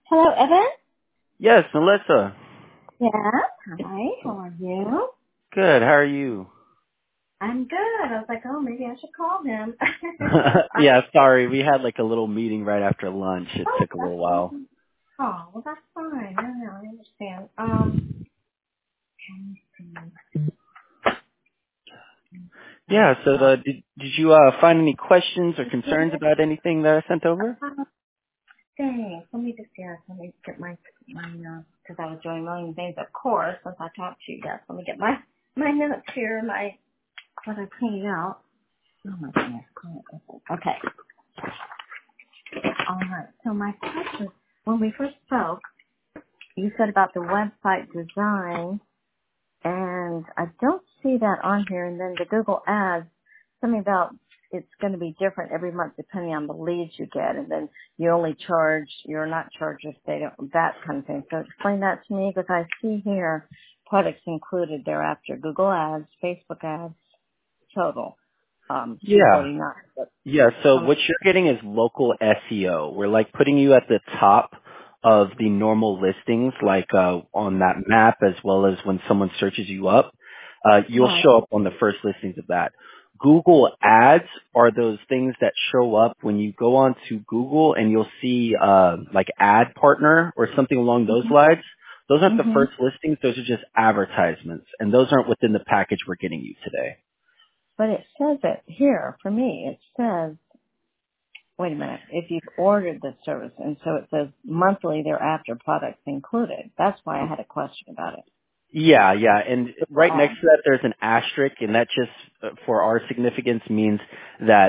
Hello, Evan? Yes, Melissa. Yes. Hi, how are you? Good. How are you? I'm good. I was like, oh, maybe I should call him. Yeah, sorry. We had like a little meeting right after lunch. It Oh, took a that's little while. fine. Oh, well, that's fine. No, I understand. Yeah, so Oh, did you find any questions or concerns yeah. about anything that I sent over? Thanks. Let me just, let me get my, because I was doing a million things, of course, since I talked to you guys. Let me get my notes here, what I printed out. Oh, my goodness. Okay. All right. So my question, when we first spoke, you said about the website design, and I don't see that on here. And then the Google Ads, something about it's going to be different every month depending on the leads you get, and then you're not charged if they don't, that kind of thing. So explain that to me, because I see here products included thereafter: Google Ads, Facebook Ads, total, Yeah. 349. But Yeah, so how much? what you're getting is local SEO. We're like putting you at the top of the normal listings, like on that map, as well as when someone searches you up, you'll Right. show up on the first listings of that. Google Ads are those things that show up when you go onto Google and you'll see like ad partner or something along those lines. Those aren't the Mm-hmm. first listings, those are just advertisements, and those aren't within the package we're getting you today. But it says it here for me. It says, wait a minute, if you've ordered the service, and so it says monthly thereafter products included. That's why I had a question about it. Yeah, yeah, and Google right next Ads. to that there's an asterisk, and that just for our significance means that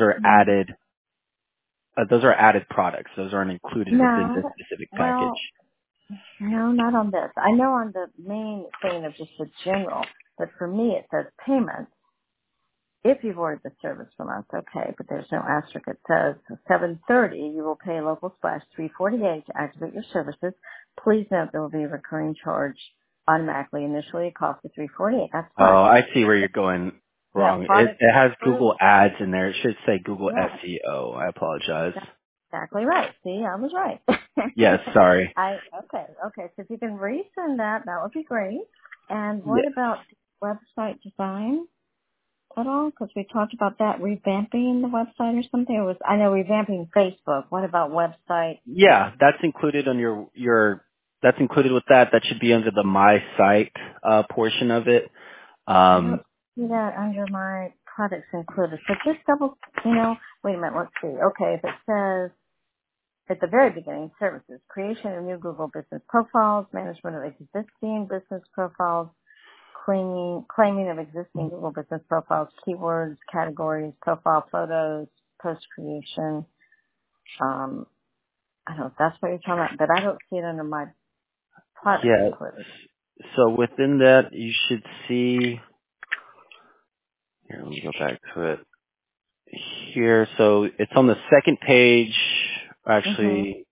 those are added products. Those aren't included within No, this specific package. well, no, not on this. I know on the main thing of just the general, but for me it says payments. If you've ordered the service from us, okay, but there's no asterisk. It says 7:30. You will pay local splash 348 to activate your services. Please note there will be a recurring charge automatically. Initially, it costs you 348. That's Oh, fine. I see where you're going Yeah, wrong. product It has approved. Google Ads in there. It should say Google Yeah, SEO. I apologize. that's exactly right. See, I was right. Yes, sorry. Okay. So if you can resend that, that would be great. And Yeah. what about website design? At all? Because we talked about that revamping the website or something. I know revamping Facebook. What about website? Yeah, that's included on your that's included with that. That should be under the My Site portion of it. I don't Um, see that under my products included. So just double, wait a minute, let's see. Okay, if it says at the very beginning, services, creation of new Google business profiles, management of existing business profiles, claiming of existing Google business profiles, keywords, categories, profile photos, post creation, I don't know if that's what you're talking about, but I don't see it under my products yeah. included. So within that, you should see. Here, let me go back to it. Here, so it's on the second page. hmm Actually,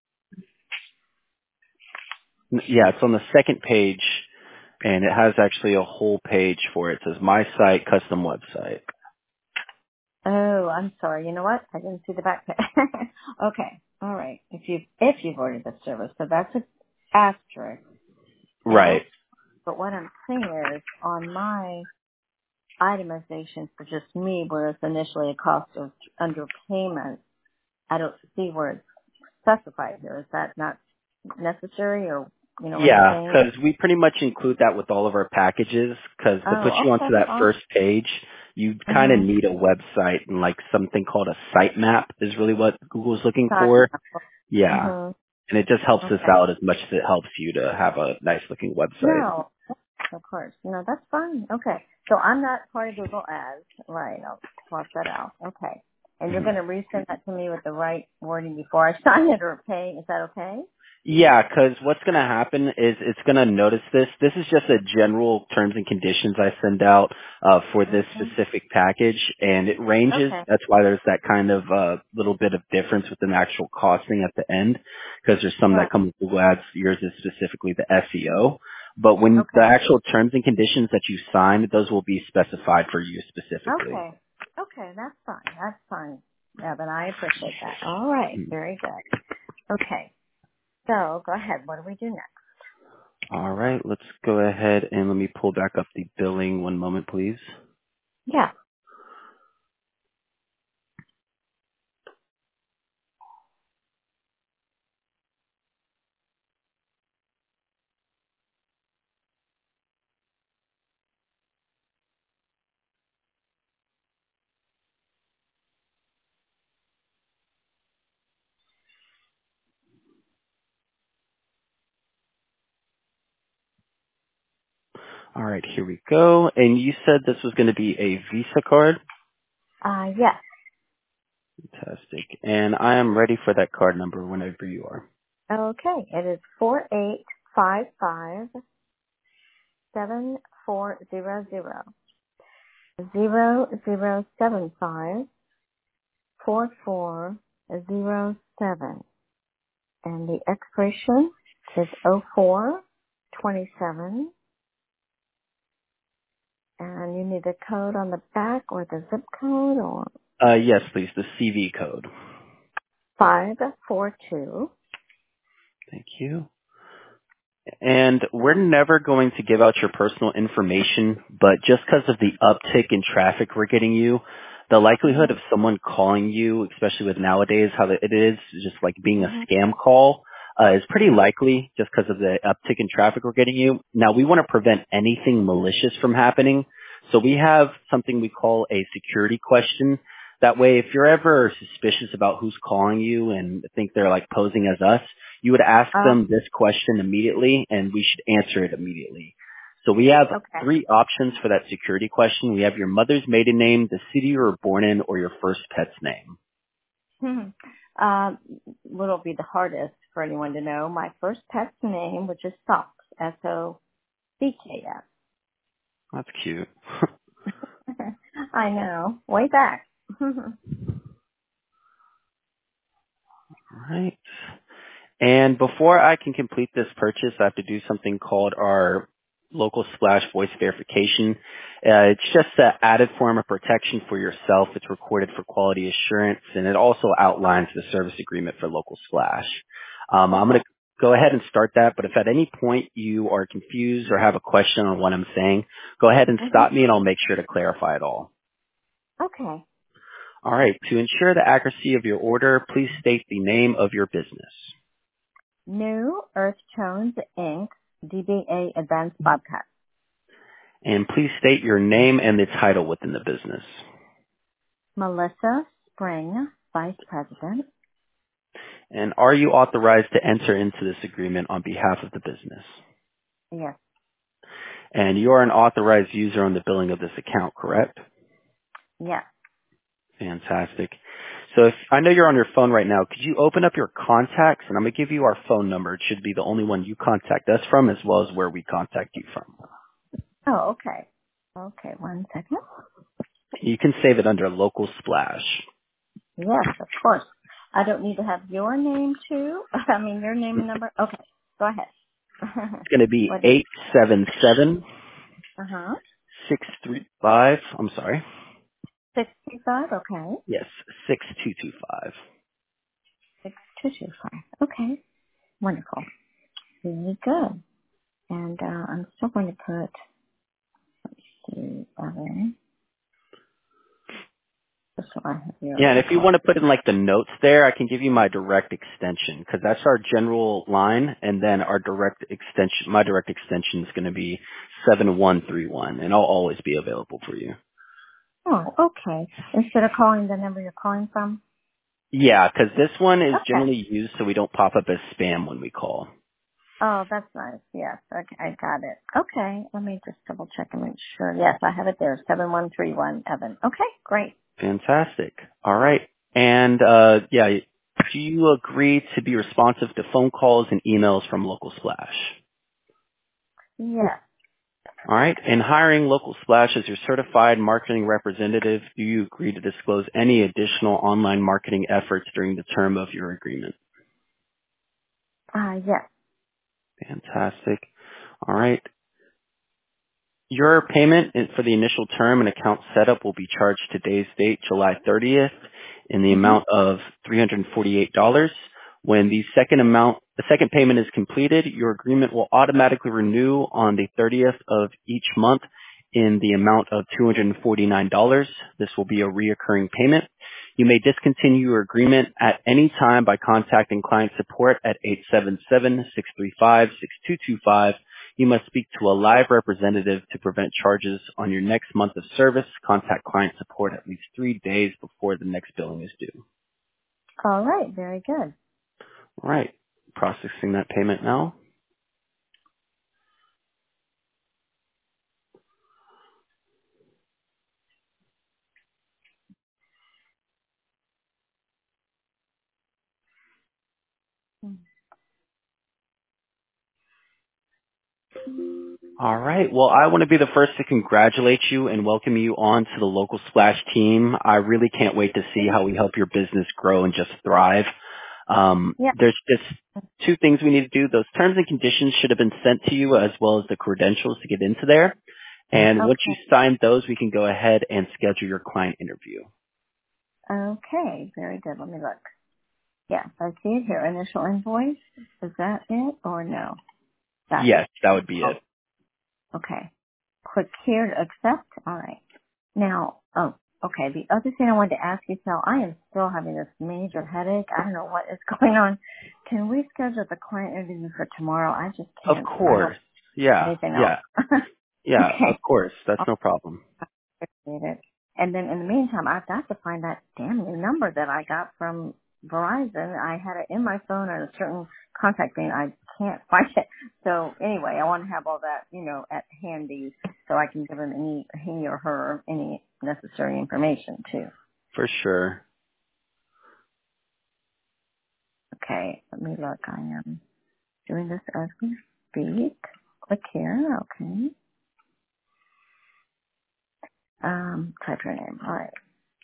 yeah, it's on the second page, and it has actually a whole page for it. It says My Site, Custom Website. Oh, I'm sorry. You know what? I didn't see the back page. Okay. All right. If you've ordered the service, so that's an asterisk. And I Right. don't, but what I'm saying is on my itemization for just me, where it's initially a cost of under payment, I don't see where it's specified here. Is that not necessary, or you know what I'm Yeah, saying? because we pretty much include that with all of our packages. Because to put Oh, you onto okay. that All first page, you kind of right. need a website and like something called a sitemap is really what Google's looking for. Yeah. Mm-hmm. And it just helps us Okay. out as much as it helps you to have a nice looking website. No, of course. No, that's fine. Okay. So I'm not part of Google Ads. Right. I'll cross that out. Okay. And you're Mhm. going to resend that to me with the right wording before I sign it or pay. Is that okay? Yeah, because what's going to happen is it's going to notice this. This is just a general terms and conditions I send out for this Mm-hmm. specific package, and it ranges. Okay. That's why there's that kind of little bit of difference with the actual costing at the end, because there's some that Right. come with Google Ads. Yours is specifically the SEO. But when the Okay. actual terms and conditions that you sign, those will be specified for you specifically. Okay. Okay. That's fine. That's fine. Yeah, but I appreciate that. All right. Very good. Okay. So go ahead. What do we do next? All right, let's go ahead and let me pull back up the billing. One moment, please. Yeah. All right, here we go. And you said this was going to be a Visa card? Yes. Fantastic. And I am ready for that card number whenever you are. Okay. It is 4855-7400-0075-4407. And the expiration is 0427. And you need a code on the back or the zip code or Yes, please, the CV code. 542. Thank you. And we're never going to give out your personal information, but just because of the uptick in traffic we're getting you, the likelihood of someone calling you, especially with nowadays how it is, just like being a scam call, is pretty likely just because of the uptick in traffic we're getting you. Now, we want to prevent anything malicious from happening, so we have something we call a security question. That way, if you're ever suspicious about who's calling you and think they're like posing as us, you would ask them this question immediately, and we should answer it immediately. So we have three options for that security question. We have your mother's maiden name, the city you were born in, or your first pet's name. What'll be the hardest for anyone to know? My first pet's name, which is Socks, S-O-C-K-S. That's cute. I know. Way back. All right. And before I can complete this purchase, I have to do something called our local splash voice verification. It's just an added form of protection for yourself. It's recorded for quality assurance, and it also outlines the service agreement for local splash. I'm going to go ahead and start that, but if at any point you are confused or have a question on what I'm saying, go ahead and stop me and I'll make sure to clarify it all. Okay. All right. To ensure the accuracy of your order, please state the name of your business. New Earth Tones, Inc., DBA Advanced Bobcat. And please state your name and the title within the business. Melissa Spring, Vice President. And are you authorized to enter into this agreement on behalf of the business? Yes. And you are an authorized user on the billing of this account, correct? Yes. Fantastic. So if I know you're on your phone right now, could you open up your contacts? And I'm going to give you our phone number. It should be the only one you contact us from as well as where we contact you from. Oh, okay. Okay, 1 second. You can save it under Local Splash. Yes, of course. I don't need to have your name too. I mean, your name and number. Okay, go ahead. It's going to be 877 635. I'm sorry. 625. Okay. Yes, 6225. 6225. Okay. Wonderful. Really good. And I'm still going to put, let's see, Evan. Just so I have your Yeah, and if you want to put in like the notes there, I can give you my direct extension because that's our general line, and then our direct extension, my direct extension is going to be 7131, and I'll always be available for you. Oh, okay. Instead of calling the number you're calling from? Yeah, because this one is generally used so we don't pop up as spam when we call. Oh, that's nice. Yes. Okay, I got it. Okay. Let me just double check and make sure. Yes, I have it there. 7131 Evan. Okay, great. Fantastic. All right. And yeah, do you agree to be responsive to phone calls and emails from Local Splash? Yes. All right. In hiring Local Splash as your certified marketing representative, do you agree to disclose any additional online marketing efforts during the term of your agreement? Yes. Fantastic. All right. Your payment for the initial term and account setup will be charged today's date, July 30th, in the amount of $348. When the second amount The second payment is completed. Your agreement will automatically renew on the 30th of each month in the amount of $249. This will be a reoccurring payment. You may discontinue your agreement at any time by contacting client support at 877-635-6225. You must speak to a live representative to prevent charges on your next month of service. Contact client support at least 3 days before the next billing is due. All right. Very good. All right. Processing that payment now. All right. Well, I want to be the first to congratulate you and welcome you on to the Local Splash team. I really can't wait to see how we help your business grow and just thrive. Yeah. There's just two things we need to do. Those terms and conditions should have been sent to you as well as the credentials to get into there. And once you Okay. sign those, we can go ahead and schedule your client interview. Okay. Very good. Let me look. Yes, I see it here. Initial invoice. Is that it or no? That's Yes, that would be it. okay. Click here to accept. All right. Now, okay. The other thing I wanted to ask you, Sal, I am still having this major headache. I don't know what is going on. Can we schedule the client interview for tomorrow? I just Of can't. I don't course. Yeah. anything Yeah. else. Yeah. Of Okay. course. That's I'll no problem. appreciate it. And then in the meantime, I've got to find that damn new number that I got from Verizon. I had it in my phone at a certain contact thing. I can't find it. So anyway, I want to have all that, at handy so I can give him he or her any necessary information too. For sure. Okay, let me look. I am doing this as we speak. Click here. Okay. Type your name. All right.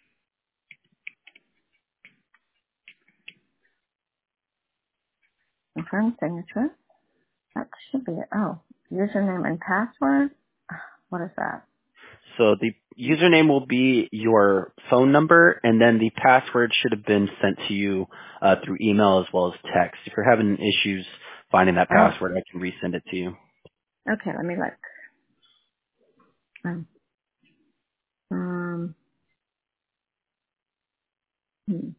Confirm signature. That should be it. Oh, username and password. What is that? So the username will be your phone number, and then the password should have been sent to you through email as well as text. If you're having issues finding that Oh, password, I can resend it to you. okay. Let me look. Um, um, hmm.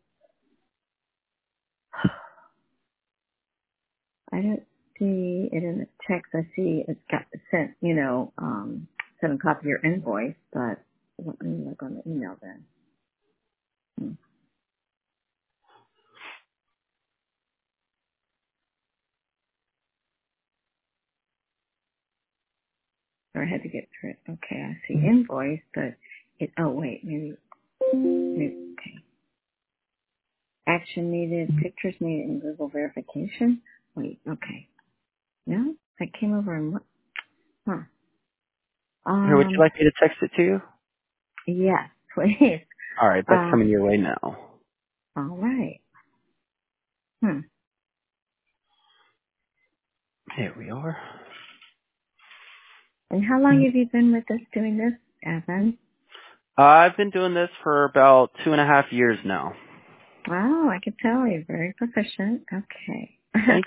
I don't see it in the text. I see it's got sent, sent a copy of your invoice, but let me look on the email then. Hmm. So I had to get through it. Okay, I see invoice, but oh wait, maybe, okay. Action needed, pictures needed, and Google verification. Wait, okay. No, I came over and what? Huh. Here, would you like me to text it to you? Yes, please. All right, that's coming your way now. All right. Hmm. Here we are. And how long have you been with us doing this, Evan? I've been doing this for about 2.5 years now. Wow, I can tell you're very proficient. Okay. Thank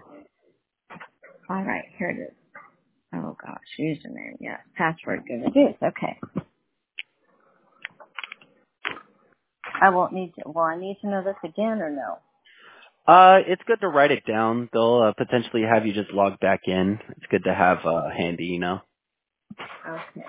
All right, here it is. Oh gosh, username, yes. Password, good. It is, okay. Will I need to know this again or no? It's good to write it down. They'll potentially have you just log back in. It's good to have handy, you know. Okay.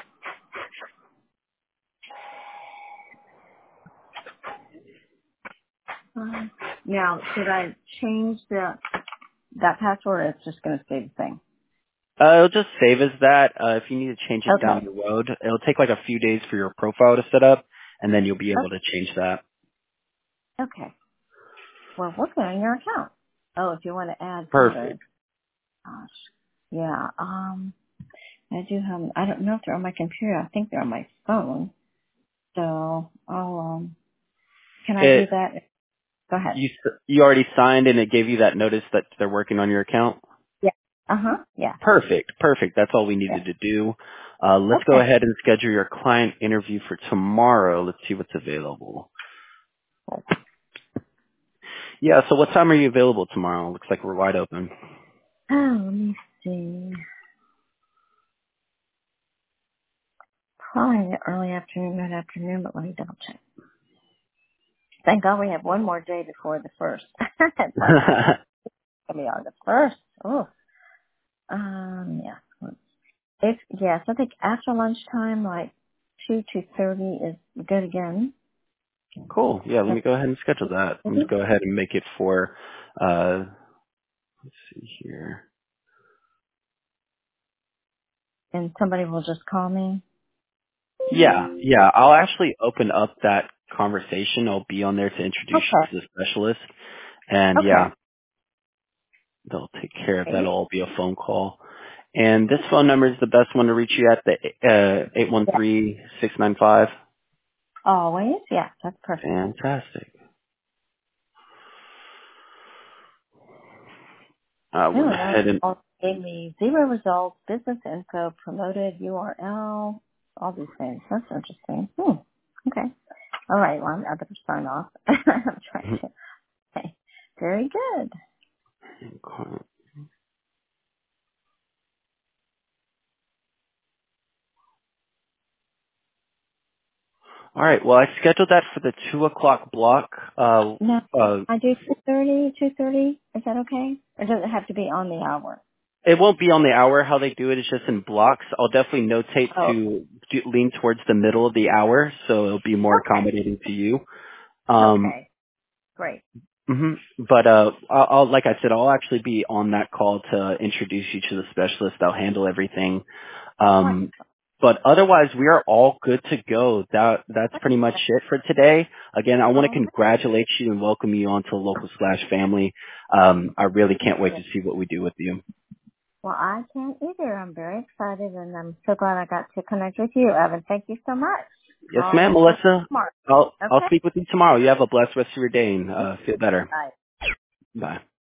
Now, should I change that password or it's just going to stay the same? It'll just save as that. If you need to change it down Okay. the road, it'll take like a few days for your profile to set up, and then you'll be able to change that. Okay. Well, what's on your account? Oh, if you want to add some of the, Perfect. gosh. Yeah, I do have, I don't know if they're on my computer. I think they're on my phone. So can I do It that? Go ahead. you already signed, and it gave you that notice that they're working on your account. Yeah. Yeah. Perfect. That's all we Yeah. needed to do. Let's go Okay. ahead and schedule your client interview for tomorrow. Let's see what's available. Yeah, so what time are you available tomorrow? Looks like we're wide open. Oh, let me see. Probably early afternoon, mid afternoon, but let me double check. Thank God we have one more day before the first. It's like, gonna be on the first. Oh, yeah. Yes, I think after lunchtime, like 2:30 is good again. Cool. Yeah, let me go ahead and schedule that. I'm going to go ahead and make it for, let's see here. And somebody will just call me. Yeah. I'll actually open up that conversation. I'll be on there to introduce Okay. you to the specialist. And yeah, Okay. they'll take care of that. Great. It'll all be a phone call. And this phone number is the best one to reach you at, the Yeah. 813-695. Always. Yeah, that's perfect. Fantastic. No, Went no. ahead and, Gave me 0 results, business info, promoted URL, all these things. That's interesting. Okay. All right. Well, I better sign off. I'm trying to. Okay. Very good. all right. Well, I scheduled that for the 2 o'clock block. Now, I do 2:30. 2:30. Is that okay? Or does it have to be on the hour? It won't be on the hour. How they do it is just in blocks. I'll definitely notate Oh, to lean towards the middle of the hour, so it'll be more okay. accommodating to you. Okay. Great. But I'll like I said, I'll actually be on that call to introduce you to the specialist. I'll handle everything. Um, Wonderful. but otherwise, we are all good to go. That's pretty much it for today. Again, I want to All congratulate you and welcome you onto Local Slash Family. I really can't wait right. to see what we do with you. Well, I can't either. I'm very excited, and I'm so glad I got to connect with you, Evan. Thank you so much. Yes, I'll ma'am, look forward Melissa. to tomorrow. I'll Okay? speak with you tomorrow. You have a blessed rest of your day and feel better. Bye. Bye.